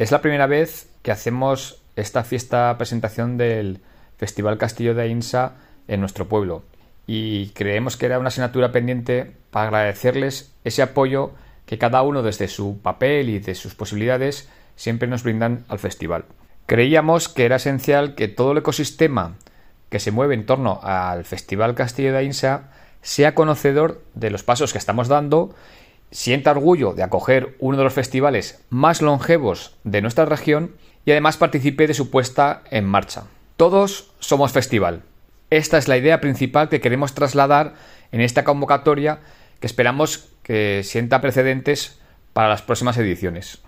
Es la primera vez que hacemos esta fiesta presentación del Festival Castillo de Aínsa en nuestro pueblo y creemos que era una asignatura pendiente para agradecerles ese apoyo que cada uno desde su papel y de sus posibilidades siempre nos brindan al festival. Creíamos que era esencial que todo el ecosistema que se mueve en torno al Festival Castillo de Aínsa sea conocedor de los pasos que estamos dando, sienta orgullo de acoger uno de los festivales más longevos de nuestra región y además participe de su puesta en marcha. Todos somos festival. Esta es la idea principal que queremos trasladar en esta convocatoria que esperamos que sienta precedentes para las próximas ediciones.